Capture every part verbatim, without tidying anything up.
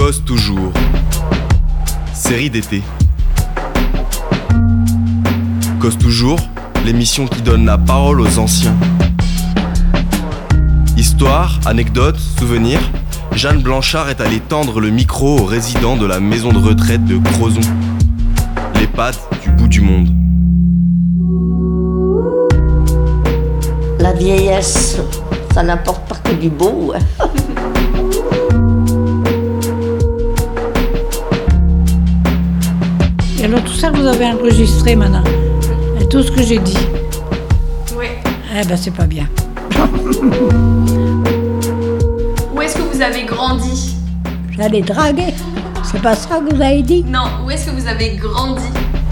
Cause toujours. Série d'été. Cause toujours, l'émission qui donne la parole aux anciens. Histoire, anecdotes, souvenirs, Jeanne Blanchard est allée tendre le micro aux résidents de la maison de retraite de Crozon. L'EHPAD du bout du monde. La vieillesse, ça n'apporte pas que du beau. Hein. Et alors tout ça, vous avez enregistré maintenant. Et tout ce que j'ai dit. Oui. Eh ben c'est pas bien. Où est-ce que vous avez grandi? J'allais draguer. C'est pas ça que vous avez dit? Non, où est-ce que vous avez grandi?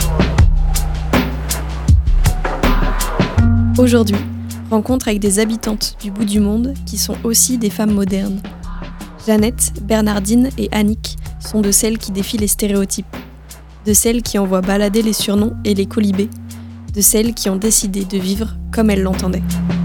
Aujourd'hui, rencontre avec des habitantes du bout du monde qui sont aussi des femmes modernes. Jeannette, Bernardine et Annick sont de celles qui défient les stéréotypes, de celles qui envoient balader les surnoms et les colibés, de celles qui ont décidé de vivre comme elles l'entendaient.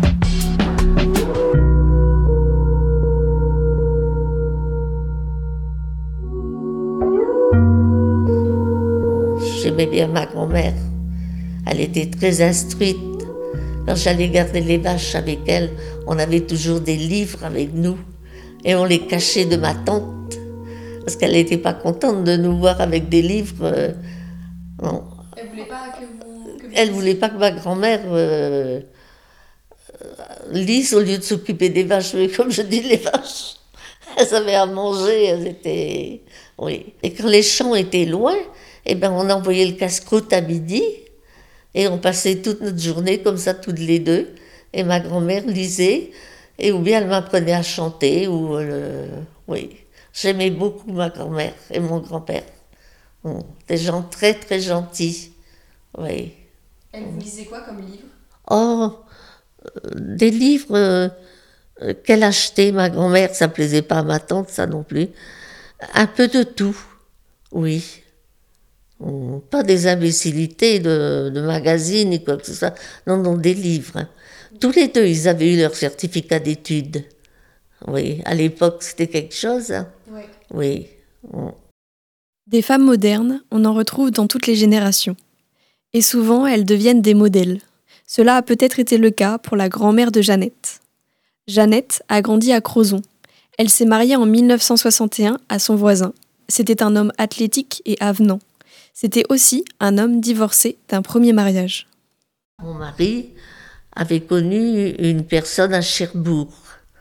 J'aimais bien ma grand-mère. Elle était très instruite. Quand j'allais garder les vaches avec elle, on avait toujours des livres avec nous. Et on les cachait de ma tante. Parce qu'elle n'était pas contente de nous voir avec des livres. Euh, non. Elle voulait pas que vous... Que vous... Elle voulait pas que ma grand-mère euh, euh, lise au lieu de s'occuper des vaches. Mais comme je dis, les vaches, elles avaient à manger, elles étaient... Oui. Et quand les champs étaient loin, eh ben, on envoyait le casse-croûte à midi. Et on passait toute notre journée comme ça, toutes les deux. Et ma grand-mère lisait, et ou bien elle m'apprenait à chanter, ou... Euh, oui, j'aimais beaucoup ma grand-mère et mon grand-père. Bon, des gens très, très gentils. Oui. Elle vous lisait quoi comme livre? Oh, euh, des livres euh, euh, qu'elle achetait, ma grand-mère, ça plaisait pas à ma tante, ça non plus. Un peu de tout, oui. Pas des imbécilités de, de magazines ni quoi que ce soit. Non, non, des livres. Hein. Tous les deux, ils avaient eu leur certificat d'études. Oui, à l'époque, c'était quelque chose. Hein. Oui. Oui. Mm. Des femmes modernes, on en retrouve dans toutes les générations. Et souvent, elles deviennent des modèles. Cela a peut-être été le cas pour la grand-mère de Jeannette. Jeannette a grandi à Crozon. Elle s'est mariée en mille neuf cent soixante et un à son voisin. C'était un homme athlétique et avenant. C'était aussi un homme divorcé d'un premier mariage. Mon mari avait connu une personne à Cherbourg.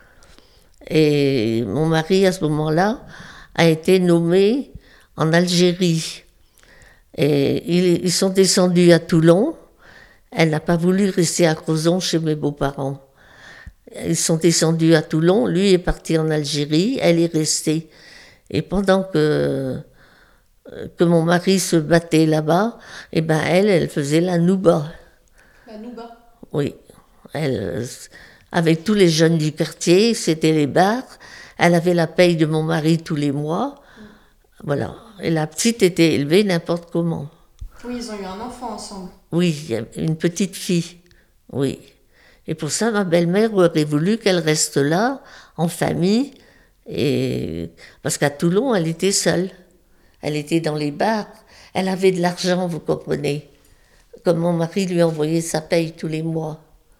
Et mon mari, à ce moment-là, a été nommé en Algérie. Et ils, ils sont descendus à Toulon. Elle n'a pas voulu rester à Crozon chez mes beaux-parents. Ils sont descendus à Toulon. Lui est parti en Algérie. Elle est restée. Et pendant que... que mon mari se battait là-bas, et ben elle, elle faisait la nouba. La nouba? Oui. Elle, avec tous les jeunes du quartier, c'était les bars. Elle avait la paye de mon mari tous les mois. Mm. Voilà. Et la petite était élevée n'importe comment. Oui, ils ont eu un enfant ensemble. Oui, une petite fille. Oui. Et pour ça, ma belle-mère aurait voulu qu'elle reste là, en famille, et... parce qu'à Toulon, elle était seule. Elle était dans les bars. Elle avait de l'argent, vous comprenez. Comme mon mari lui envoyait sa paye tous les mois.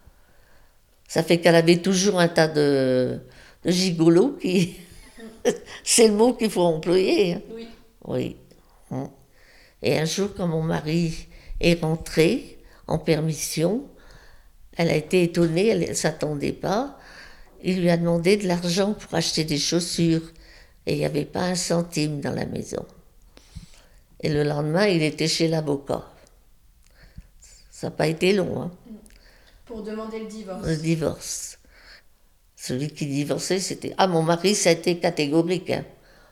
Ça fait qu'elle avait toujours un tas de, de gigolos qui... C'est le mot qu'il faut employer. Oui. Oui. Et un jour, quand mon mari est rentré en permission, elle a été étonnée, elle ne s'attendait pas. Il lui a demandé de l'argent pour acheter des chaussures. Et il n'y avait pas un centime dans la maison. Et le lendemain, il était chez l'avocat. Ça n'a pas été long. Hein. Pour demander le divorce. Le divorce. Celui qui divorçait, c'était... Ah, mon mari, ça a été catégorique. Hein.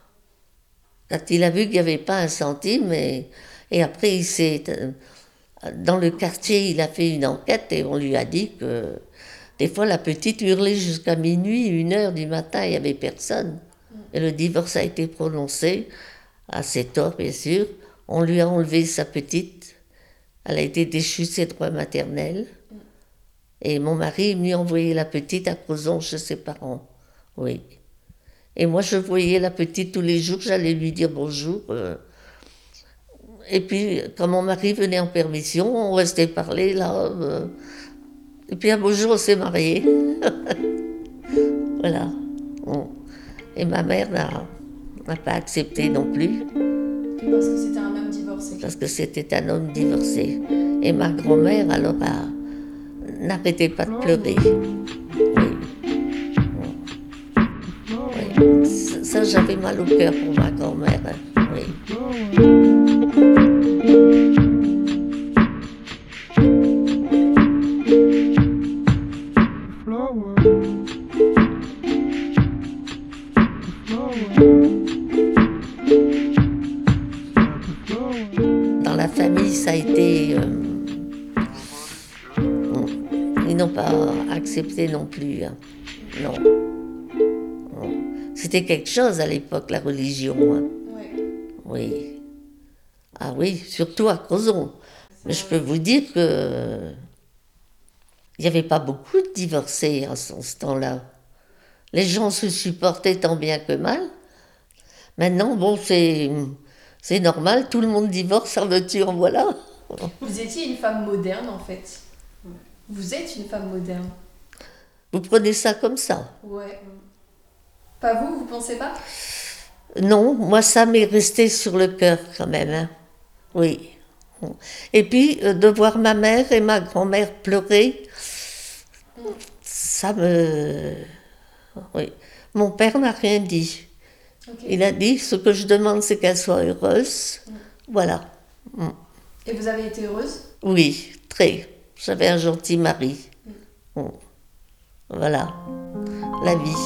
Quand il a vu qu'il n'y avait pas un centime, et, et après, il s'est... Dans le quartier, il a fait une enquête et on lui a dit que des fois, la petite hurlait jusqu'à minuit, une heure du matin, il n'y avait personne. Et le divorce a été prononcé, à ses torts, bien sûr. On lui a enlevé sa petite. Elle a été déchue de ses droits maternels. Et mon mari lui a envoyé la petite à Crozon chez ses parents. Oui. Et moi, je voyais la petite tous les jours, j'allais lui dire bonjour. euh. Et puis, quand mon mari venait en permission, on restait parler là. euh. Et puis un beau jour, on s'est mariés. Voilà. Bon. Et ma mère n'a n'a pas accepté non plus, Parce que c'était un homme divorcé. parce que c'était un homme divorcé. Et ma grand-mère, alors, a- n'arrêtait pas de pleurer. Oui. Oui. Ça, ça, j'avais mal au cœur pour ma grand-mère. hein. Oui. Dans la famille, ça a été... euh, bon, ils n'ont pas accepté non plus. hein. Non. Non. C'était quelque chose à l'époque, la religion. hein. Ouais. Oui. Ah oui, surtout à Crozon. Mais je peux vous dire que il n'y avait pas beaucoup de divorcés en ce ce temps-là. Les gens se supportaient tant bien que mal. Maintenant, bon, c'est, c'est normal, tout le monde divorce, en veux-tu, en voilà. Vous étiez une femme moderne en fait. Vous êtes une femme moderne. Vous prenez ça comme ça. Ouais. Pas vous, vous pensez pas? Non, moi, ça m'est resté sur le cœur quand même. hein. Oui. Et puis, euh, de voir ma mère et ma grand-mère pleurer, ça me... Oui. Mon père n'a rien dit. Ok. Il a dit, ce que je demande, c'est qu'elle soit heureuse. Voilà. Et vous avez été heureuse? Oui, très. J'avais un gentil mari. Mm. Voilà. La vie.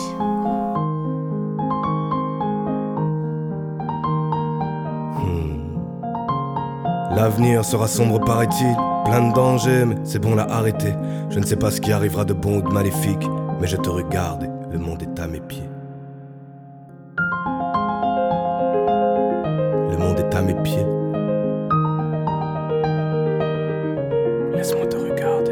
L'avenir sera sombre, paraît-il, plein de dangers, mais c'est bon, l'a arrêté. Je ne sais pas ce qui arrivera de bon ou de maléfique, mais je te regarde et le monde est à mes pieds. Le monde est à mes pieds. Laisse-moi te regarder.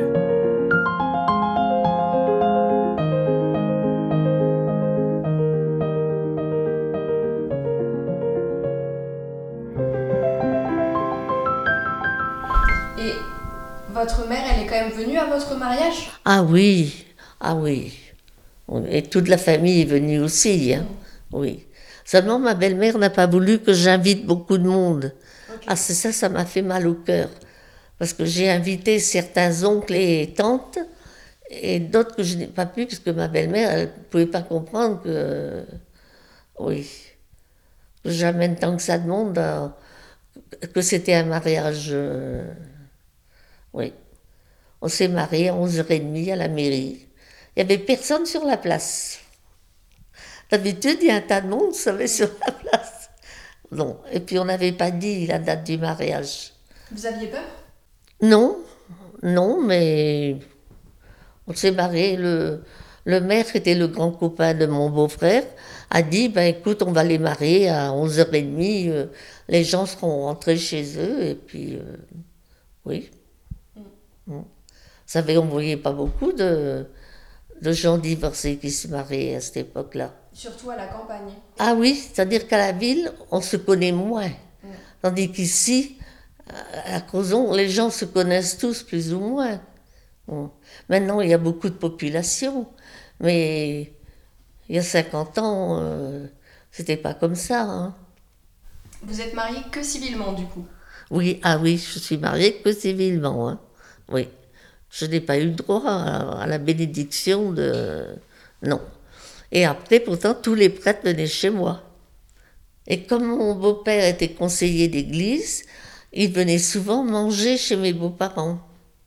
Et votre mère, elle est quand même venue à votre mariage? Ah oui, ah oui. Et toute la famille est venue aussi. hein. Oui. Seulement, ma belle-mère n'a pas voulu que j'invite beaucoup de monde. Ok. Ah, c'est ça, ça m'a fait mal au cœur. Parce que j'ai invité certains oncles et tantes, et d'autres que je n'ai pas pu, parce que ma belle-mère, elle ne pouvait pas comprendre que... Oui. Que j'amène tant que ça de monde, euh, que c'était un mariage... euh, Oui. On s'est mariés à onze heures trente à la mairie. Il n'y avait personne sur la place. D'habitude, il y a un tas de monde, vous savez, sur la place. Non. Et puis, on n'avait pas dit la date du mariage. Vous aviez peur? Non, non, mais on s'est mariés. Le, le maire, qui était le grand copain de mon beau-frère, a dit, ben écoute, on va les marier à onze heures trente, euh, les gens seront rentrés chez eux, et puis, euh, oui. Mm. Vous savez, on ne voyait pas beaucoup de, de gens divorcés qui se mariaient à cette époque-là. Surtout à la campagne. Ah oui, c'est-à-dire qu'à la ville, on se connaît moins. Tandis qu'ici, à Crozon, les gens se connaissent tous plus ou moins. Bon. Maintenant, il y a beaucoup de population, mais il y a cinquante ans, euh, c'était pas comme ça. hein. Vous êtes mariée que civilement du coup? Oui, ah oui, je suis mariée que civilement. hein. Oui. Je n'ai pas eu le droit à, à la bénédiction de... Non. Et après, pourtant, tous les prêtres venaient chez moi. Et comme mon beau-père était conseiller d'église, il venait souvent manger chez mes beaux-parents.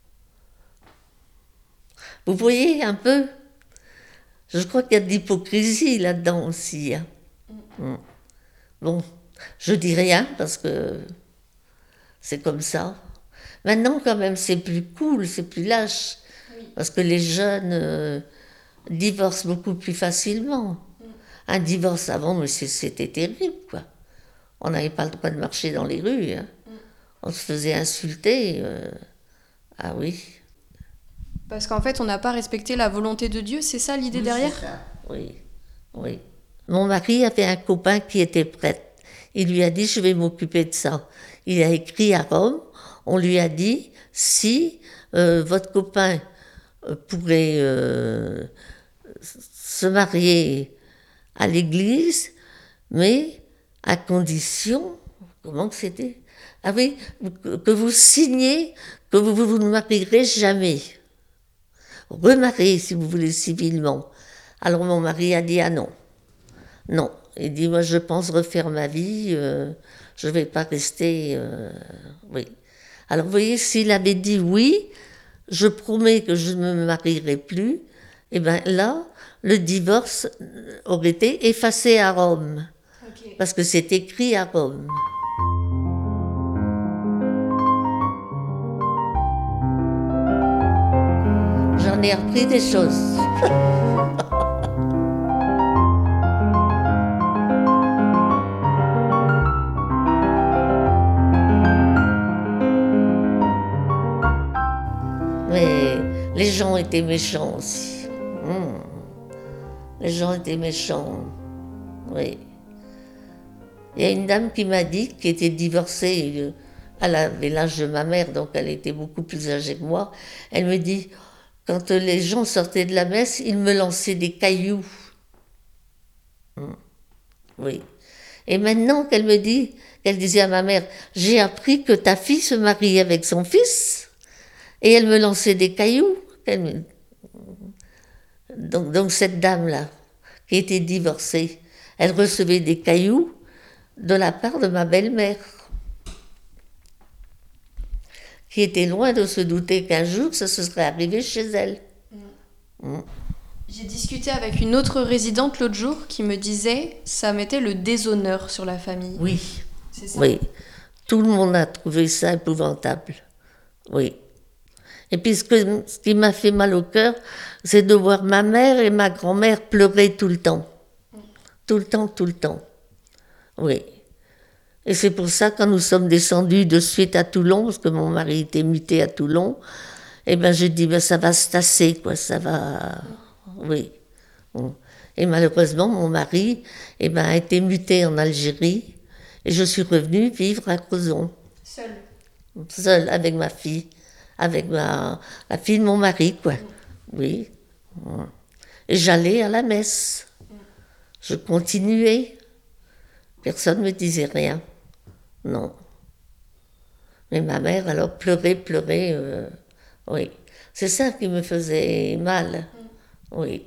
Vous voyez un peu? Je crois qu'il y a de l'hypocrisie là-dedans aussi. hein. Mm. Bon, je dis rien parce que c'est comme ça. Maintenant, quand même, c'est plus cool, c'est plus lâche. Oui. Parce que les jeunes euh, divorcent beaucoup plus facilement. Un divorce avant, mais c'est- c'était terrible, quoi. On n'avait pas le droit de marcher dans les rues. hein. On se faisait insulter. euh, Ah oui. Parce qu'en fait, on n'a pas respecté la volonté de Dieu, c'est ça l'idée derrière? Oui, c'est ça. Oui, oui, Mon mari avait un copain qui était prêtre. Il lui a dit, je vais m'occuper de ça. Il a écrit à Rome, on lui a dit, si euh, votre copain euh, pourrait euh, se marier à l'église, mais à condition, comment que c'était? Ah oui, que vous signez que vous, vous ne marierez jamais. Remariez si vous voulez civilement. Alors mon mari a dit, ah non, non. Il dit, moi je pense refaire ma vie, euh, je ne vais pas rester... Euh, oui. Alors vous voyez, s'il avait dit oui, je promets que je ne me marierai plus, et bien là, le divorce aurait été effacé à Rome. Okay. Parce que c'est écrit à Rome. J'en ai appris des choses. Mais les gens étaient méchants aussi. Mmh. Les gens étaient méchants. Oui. Il y a une dame qui m'a dit, qui était divorcée, elle avait l'âge de ma mère, donc elle était beaucoup plus âgée que moi. Elle me dit, quand les gens sortaient de la messe, ils me lançaient des cailloux. Mmh. Oui. Et maintenant qu'elle me dit, qu'elle disait à ma mère, j'ai appris que ta fille se marie avec son fils. Et elle me lançait des cailloux. Me... Donc, donc cette dame-là, qui était divorcée, elle recevait des cailloux de la part de ma belle-mère, qui était loin de se douter qu'un jour, ça se serait arrivé chez elle. Mmh. Mmh. J'ai discuté avec une autre résidente l'autre jour qui me disait ça mettait le déshonneur sur la famille. Oui, c'est ça. Oui. Tout le monde a trouvé ça épouvantable. Oui. Et puis ce, que, ce qui m'a fait mal au cœur, c'est de voir ma mère et ma grand-mère pleurer tout le temps. Mmh. Tout le temps, tout le temps. Oui. Et c'est pour ça, quand nous sommes descendus de suite à Toulon, parce que mon mari était muté à Toulon, eh bien j'ai dit, ben, ça va se tasser, quoi, ça va... Oui. Bon. Et malheureusement, mon mari eh ben, a été muté en Algérie, et je suis revenue vivre à Crozon. Seule? Seule, avec ma fille. Avec ma, la fille de mon mari, quoi. Oui. Et j'allais à la messe. Je continuais. Personne ne me disait rien. Non. Mais ma mère, alors, pleurait, pleurait. Euh, oui. C'est ça qui me faisait mal. Oui.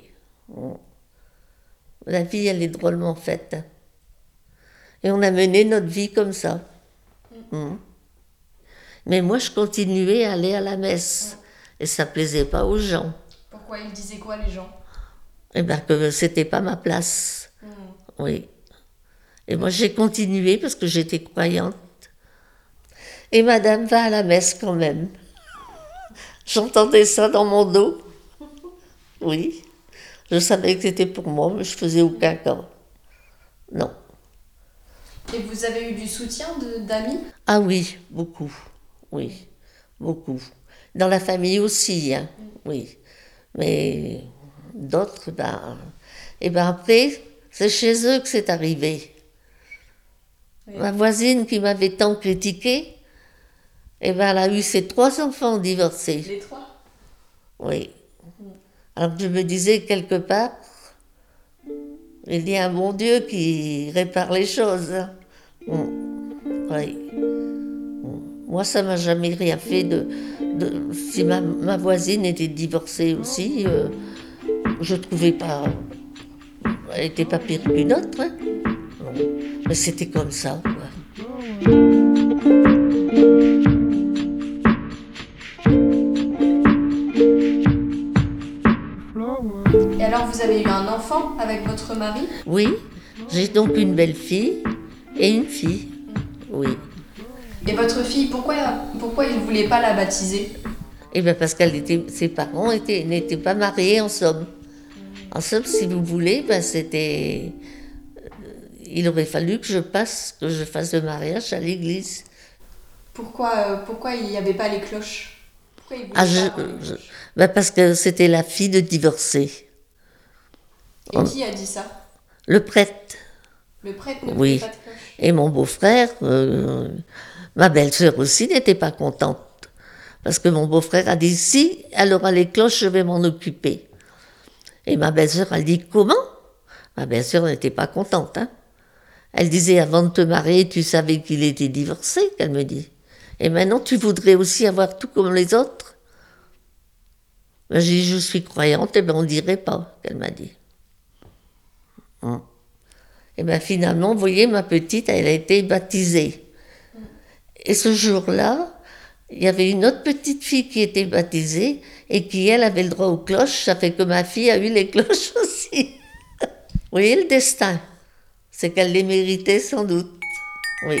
La vie, elle est drôlement faite. Et on a mené notre vie comme ça. Mm. Mais moi, je continuais à aller à la messe. Et ça ne plaisait pas aux gens. Pourquoi ils disaient quoi, les gens? Eh bien, que ce n'était pas ma place. Mmh. Oui. Et moi, j'ai continué parce que j'étais croyante. Et madame va à la messe quand même. J'entendais ça dans mon dos. Oui. Je savais que c'était pour moi, mais je ne faisais aucun cas. Non. Et vous avez eu du soutien de, d'amis? Ah oui, beaucoup. Oui, beaucoup. Dans la famille aussi, hein, oui. Mais d'autres, ben... Et ben après, c'est chez eux que c'est arrivé. Oui. Ma voisine qui m'avait tant critiquée, et ben elle a eu ses trois enfants divorcés. Les trois? Oui. Alors je me disais quelque part, il y a un bon Dieu qui répare les choses. Hein. Oui. Moi, ça m'a jamais rien fait de... de si ma, ma voisine était divorcée aussi, euh, je trouvais pas... Elle n'était pas pire qu'une autre. Hein. Mais c'était comme ça, quoi. Et alors, vous avez eu un enfant avec votre mari? Oui, j'ai donc une belle-fille et une fille, oui. Et votre fille, pourquoi, pourquoi il ne voulait pas la baptiser? Eh bien parce que ses parents étaient, n'étaient pas mariés, en somme. En somme, si vous voulez, ben c'était... Il aurait fallu que je passe, que je fasse le mariage à l'église. Pourquoi, euh, pourquoi il n'y avait pas les cloches? Pourquoi il voulait ah, pas je, les je, ben parce que c'était la fille de divorcé. Et On, qui a dit ça? Le prêtre. Le prêtre ne Oui. voulait pas de cloche. Et mon beau-frère, euh, ma belle-sœur aussi n'était pas contente. Parce que mon beau-frère a dit, si elle aura les cloches, je vais m'en occuper. Et ma belle-sœur, elle dit, comment? Ma belle-sœur n'était pas contente. Hein. Elle disait, avant de te marier, tu savais qu'il était divorcé, qu'elle me dit. Et maintenant, tu voudrais aussi avoir tout comme les autres? Ben, j'ai dit, je suis croyante, et ben on ne dirait pas, qu'elle m'a dit. Hum. Et bien finalement, vous voyez, ma petite, elle a été baptisée. Et ce jour-là, il y avait une autre petite fille qui était baptisée et qui, elle, avait le droit aux cloches. Ça fait que ma fille a eu les cloches aussi. Vous voyez le destin? C'est qu'elle les méritait sans doute. Oui.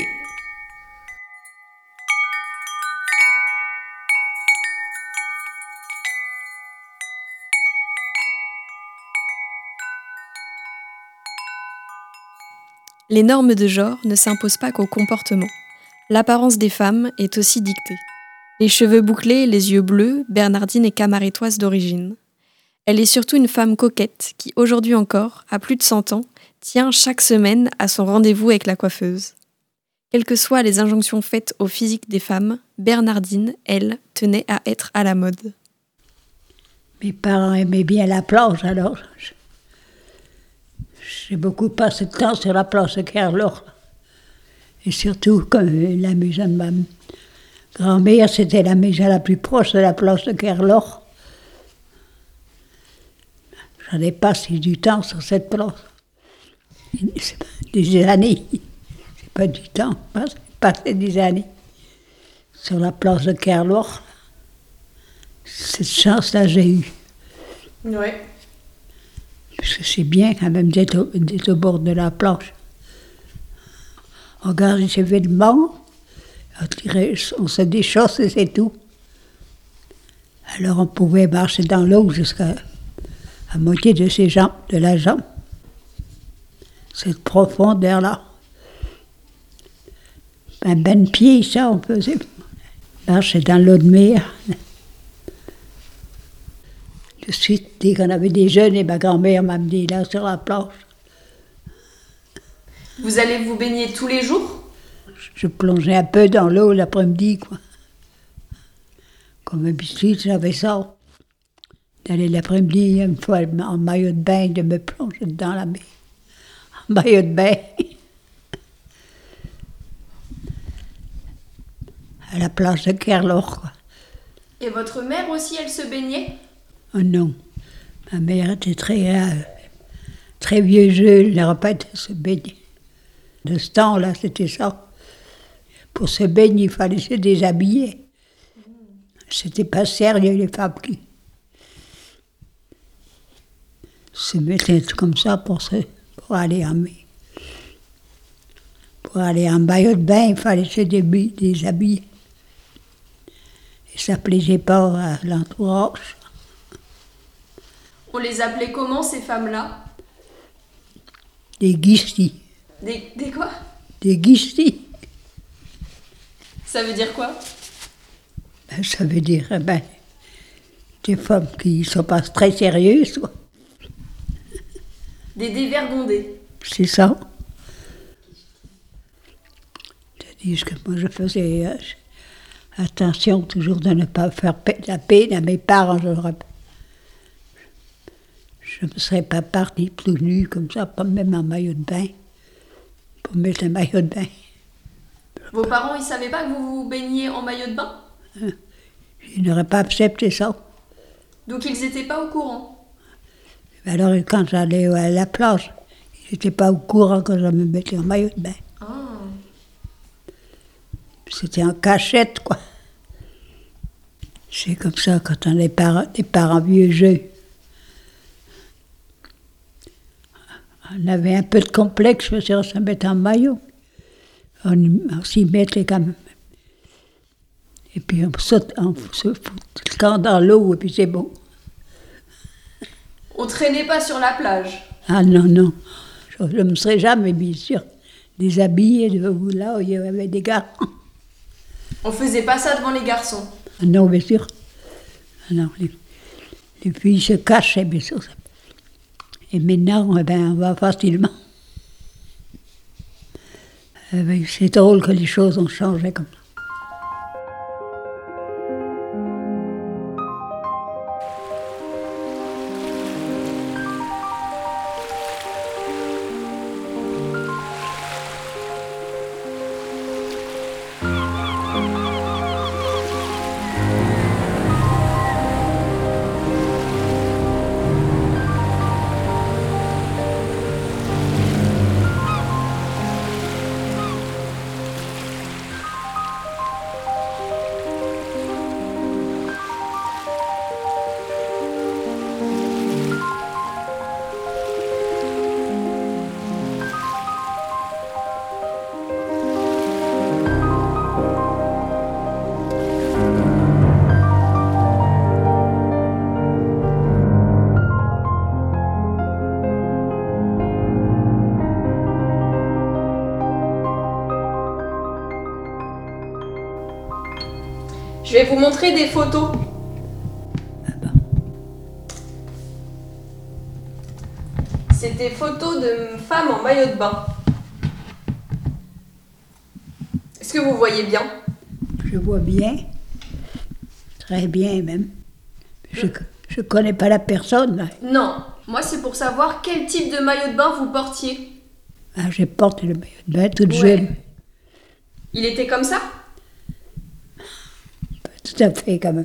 Les normes de genre ne s'imposent pas qu'au comportement. L'apparence des femmes est aussi dictée. Les cheveux bouclés, les yeux bleus, Bernardine est camarétoise d'origine. Elle est surtout une femme coquette qui, aujourd'hui encore, à plus de cent ans, tient chaque semaine à son rendez-vous avec la coiffeuse. Quelles que soient les injonctions faites au physique des femmes, Bernardine, elle, tenait à être à la mode. Mes parents aimaient bien la plage, alors j'ai beaucoup passé de temps sur la plage de Kerlor. Et surtout, comme la maison de ma grand-mère, c'était la maison la plus proche de la plage de Kerlor. J'en ai passé du temps sur cette plage. Des années. C'est pas du temps, c'est passé des années. Sur la plage de Kerlor. Cette chance-là, j'ai eue. Oui. Parce que c'est bien quand même d'être au, d'être au bord de la plage. On regarde les événements, on, tirait, on se déchausse et c'est tout. Alors on pouvait marcher dans l'eau jusqu'à la moitié de ses jambes, de la jambe. Cette profondeur-là. Un ben pied, ça, on faisait marcher dans l'eau de mer. De suite, dès qu'on avait des jeunes, et ma grand-mère m'a amené là sur la plage. Vous allez vous baigner tous les jours? Je plongeais un peu dans l'eau l'après-midi, quoi. Comme d'habitude, j'avais ça. D'aller l'après-midi, une fois en maillot de bain, de me plonger dans la mer. En maillot de bain. À la plage de Kerlor, quoi. Et votre mère aussi, elle se baignait? Oh non. Ma mère était très, euh, très vieux jeu, elle n'aurait pas été se baigner. De ce temps-là, c'était ça. Pour se baigner, il fallait se déshabiller. C'était pas sérieux, les femmes qui se mettaient comme ça pour, se, pour aller en mer. Pour aller en maillot de bain, il fallait se déshabiller. Et ça plaisait pas à l'entourage. On les appelait comment, ces femmes-là? Des guistis. Des, des quoi? Des guistis. Ça veut dire quoi? Ben, ça veut dire, ben, des femmes qui ne sont pas très sérieuses, quoi. Des dévergondées. C'est ça. C'est-à-dire que moi, je faisais euh, attention toujours de ne pas faire la peine à mes parents, je le rappelle. Je ne serais pas partie tout nue comme ça, pas même en maillot de bain, pour mettre un maillot de bain. Vos parents, ils ne savaient pas que vous vous baigniez en maillot de bain? Ils n'auraient pas accepté ça. Donc ils n'étaient pas au courant? Alors quand j'allais à la plage, ils n'étaient pas au courant que je me mettais en maillot de bain. Ah. C'était en cachette, quoi. C'est comme ça quand on est parents, des parents vieux jeux. On avait un peu de complexe, parce qu'on se mettait en maillot. On, on s'y mettait quand même. Et puis on saute, on se fout le camp dans l'eau, et puis c'est bon. On traînait pas sur la plage? Ah non, non. Je ne me serais jamais, bien sûr, déshabillée de là où il y avait des garçons. On faisait pas ça devant les garçons? Non, bien sûr. Non, les, les filles se cachaient, bien sûr. Et maintenant, eh ben, on va facilement. Eh ben, c'est drôle que les choses ont changé comme ça. Je vais vous montrer des photos. C'est des photos de femmes en maillot de bain. Est-ce que vous voyez bien? Je vois bien, très bien même. Je ne connais pas la personne. Là. Non, moi c'est pour savoir quel type de maillot de bain vous portiez. Ah, j'ai porté le maillot de bain toute Ouais. jeune. Il était comme ça? Pas tout à fait quand même.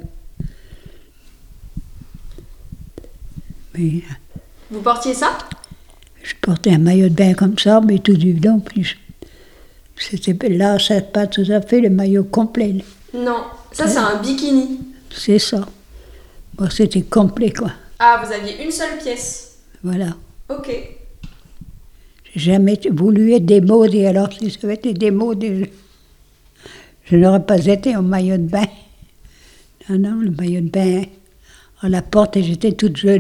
Mais Vous portiez ça? je portais un maillot de bain comme ça, mais tout du long. Puis c'était là, c'est pas tout à fait le maillot complet. Là. Non, ça c'est un bikini. C'est ça. Moi, c'était complet, quoi. Ah, vous aviez une seule pièce. Voilà. Ok. J'ai jamais voulu être démodée, alors si ça avait été démodé, je, je n'aurais pas été en maillot de bain. Non, non, le maillot de bain, on la porte et j'étais toute jeune.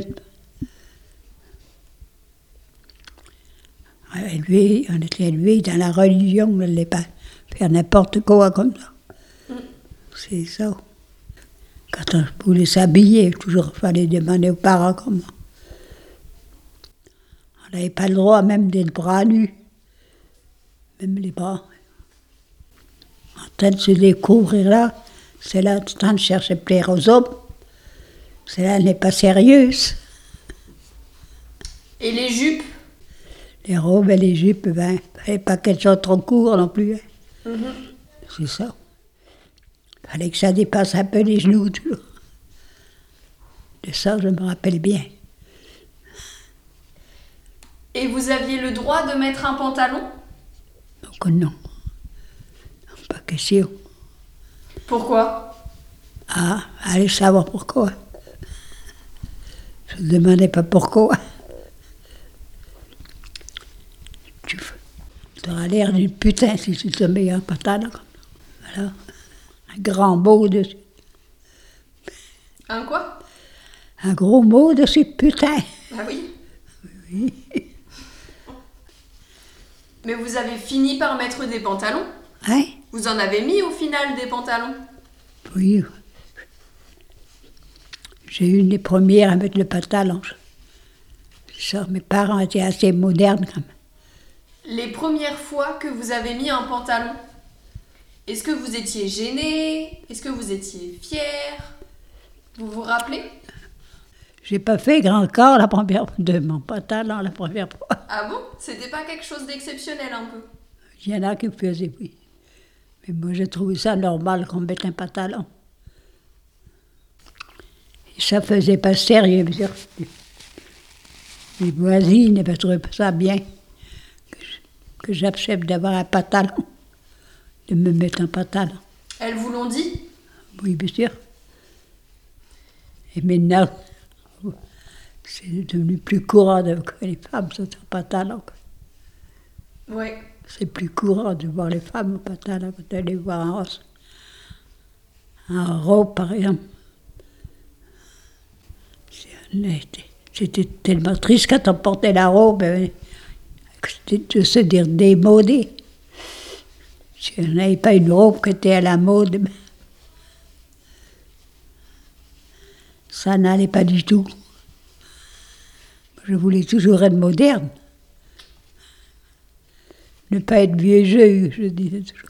Élevée, on était élevés dans la religion, on ne n'allait pas faire n'importe quoi comme ça. Mm. C'est ça. Quand on voulait s'habiller, toujours il fallait demander aux parents comment. On n'avait pas le droit même d'être bras nus, même les bras. En train de se découvrir là, c'est là en train de chercher plaire aux hommes. C'est là, elle n'est pas sérieuse. Et les jupes? Les robes et les jupes, ben, il ne fallait pas qu'elles soient trop courtes non plus. Hein. Mm-hmm. C'est ça. Il fallait que ça dépasse un peu les genoux, toujours. De ça, je me rappelle bien. Et vous aviez le droit de mettre un pantalon? Donc non. Pas question. Pourquoi? Ah, allez savoir pourquoi. Je ne demandais pas pourquoi. Tu auras l'air d'une putain si tu te mets un pantalon. Voilà. Un grand mot dessus. Un quoi? Un gros mot dessus, putain. Ah oui? Oui. Mais vous avez fini par mettre des pantalons? Hein? Vous en avez mis au final des pantalons? Oui. J'ai eu une des premières à mettre le pantalon. Ça, mes parents étaient assez modernes quand même. Les premières fois que vous avez mis un pantalon, est-ce que vous étiez gêné? Est-ce que vous étiez fier? Vous vous rappelez? J'ai pas fait grand corps la première fois de mon pantalon la première fois. Ah bon? C'était pas quelque chose d'exceptionnel un peu? Il y en a qui faisaient, oui. Mais moi, j'ai trouvé ça normal qu'on mette un pantalon. Et ça faisait pas sérieux. Les voisines ne trouvaient pas ça bien. Que j'accepte d'avoir un pantalon, de me mettre un pantalon. Elles vous l'ont dit? Oui, bien sûr. Et maintenant, c'est devenu plus courant de, que les femmes sont en pantalon. Oui. C'est plus courant de voir les femmes en pantalon que de les voir en rose. En robe, par exemple. C'était tellement triste quand on portait la robe. C'était de se dire démodé. Si on n'avait pas une robe qui était à la mode, ça n'allait pas du tout. Je voulais toujours être moderne. Ne pas être vieux jeu, je disais toujours.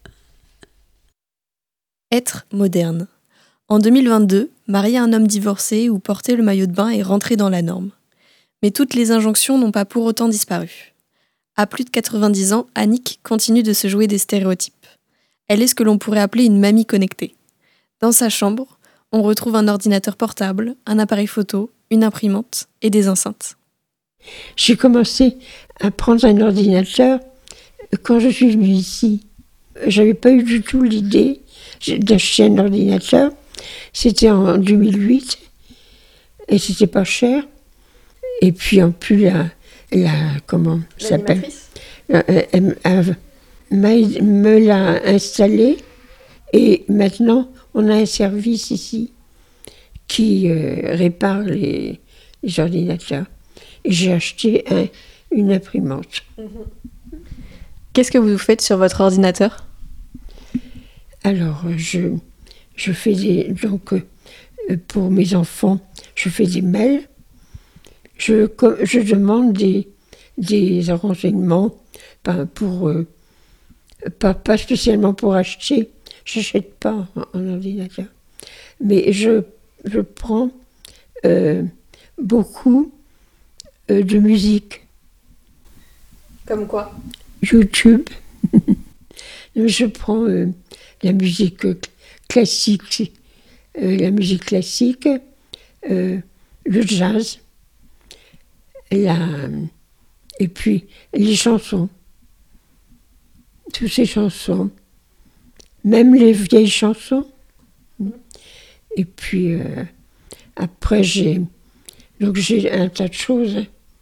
Être moderne. En deux mille vingt-deux, marier un homme divorcé ou porter le maillot de bain est rentré dans la norme. Mais toutes les injonctions n'ont pas pour autant disparu. À plus de quatre-vingt-dix ans, Annick continue de se jouer des stéréotypes. Elle est ce que l'on pourrait appeler une mamie connectée. Dans sa chambre, on retrouve un ordinateur portable, un appareil photo, une imprimante et des enceintes. J'ai commencé à prendre un ordinateur quand je suis venue ici. J'avais pas eu du tout l'idée d'acheter un ordinateur. C'était en deux mille huit et c'était pas cher. Et puis en plus, la, la comment ça s'appelle Elle, elle me l'a installé et maintenant on a un service ici qui euh, répare les, les ordinateurs. Et j'ai acheté un, une imprimante. Qu'est-ce que vous faites sur votre ordinateur ? Alors, je, je fais des... Donc, euh, pour mes enfants, je fais des mails. Je, je demande des, des renseignements, pas, pour, euh, pas, pas spécialement pour acheter. Je n'achète pas un ordinateur. Mais je, je prends euh, beaucoup euh, de musique. Comme quoi ? YouTube. Je prends euh, la musique classique, euh, la musique classique, euh, le jazz, la, et puis les chansons. Toutes ces chansons, même les vieilles chansons. Et puis euh, après j'ai, donc j'ai un tas de choses.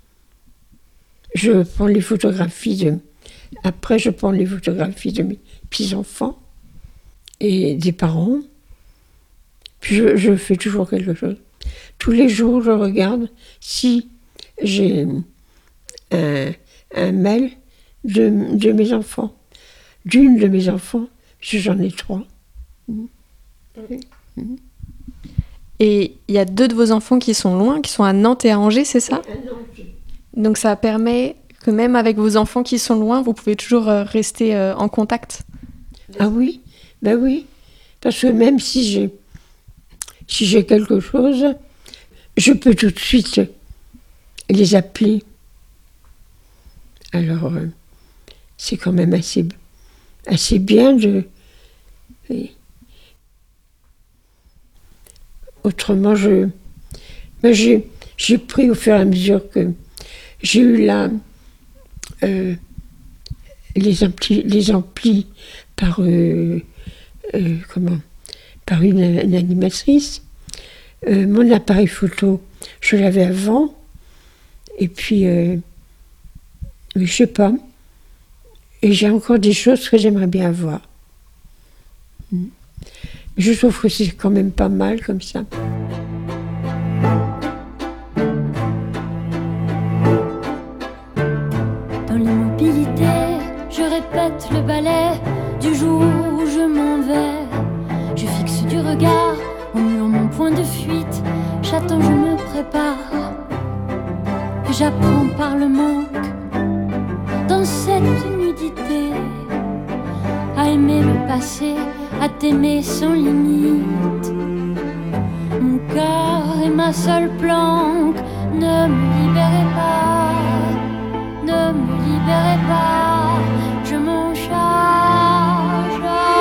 Je prends les photographies de, après je prends les photographies de mes petits-enfants et des parents. Puis je, je fais toujours quelque chose. Tous les jours, je regarde si j'ai un, un mail de, de mes enfants, d'une de mes enfants, parce que j'en ai trois. Mmh. Mmh. Et il y a deux de vos enfants qui sont loin, qui sont à Nantes et à Angers, c'est ça ? À Nantes. Donc ça permet que même avec vos enfants qui sont loin, vous pouvez toujours rester en contact ? Ah oui, ben oui. Parce que même si j'ai, si j'ai quelque chose, je peux tout de suite les appeler. Alors, euh, c'est quand même assez, assez bien de... Oui. Autrement, je, ben j'ai, j'ai pris au fur et à mesure que j'ai eu la, euh, les, amplis, les amplis par, euh, euh, comment, par une, une animatrice. Euh, mon appareil photo, je l'avais avant. Et puis, euh, je sais pas. Et j'ai encore des choses que j'aimerais bien avoir. Je trouve que c'est quand même pas mal comme ça. Dans l'immobilité, je répète le ballet du jour où je m'en vais. Je fixe du regard au mur mon point de fuite. J'attends, je me prépare. Et j'apprends par le manque dans cette nudité à aimer le passé, à t'aimer sans limite. Mon cœur est ma seule planque. Ne me libérez pas, ne me libérez pas. Je m'en charge.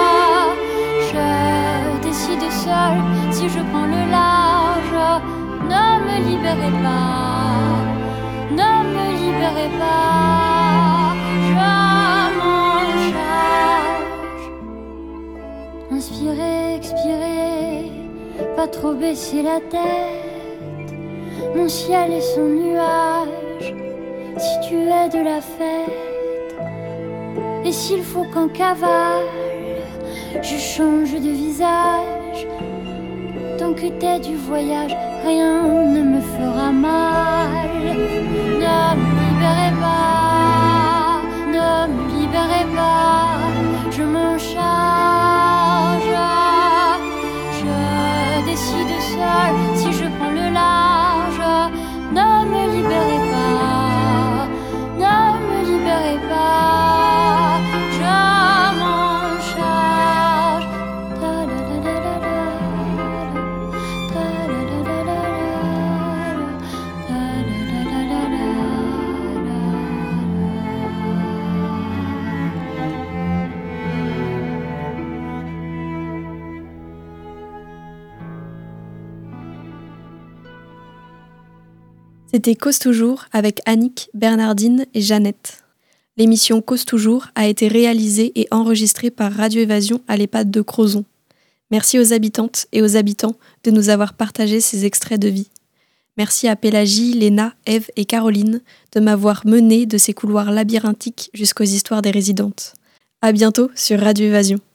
Je décide seule si je prends le large. Ne me libérez pas, ne me libérez pas. Je m'en charge. Inspirez, expirez, pas trop baisser la tête. Mon ciel et son nuage, si tu es de la fête. Et s'il faut qu'en cavale, je change de visage. Tant que t'es du voyage, rien ne me fera mal. Ne me libérez pas, ne me libérez pas. Je m'en charge. Je décide seule si je prends le large. Ne me libérez pas, ne me libérez pas. C'était Cause Toujours avec Annick, Bernardine et Jeannette. L'émission Cause Toujours a été réalisée et enregistrée par Radio Évasion à l'EHPAD de Crozon. Merci aux habitantes et aux habitants de nous avoir partagé ces extraits de vie. Merci à Pélagie, Léna, Ève et Caroline de m'avoir menée de ces couloirs labyrinthiques jusqu'aux histoires des résidentes. À bientôt sur Radio Évasion.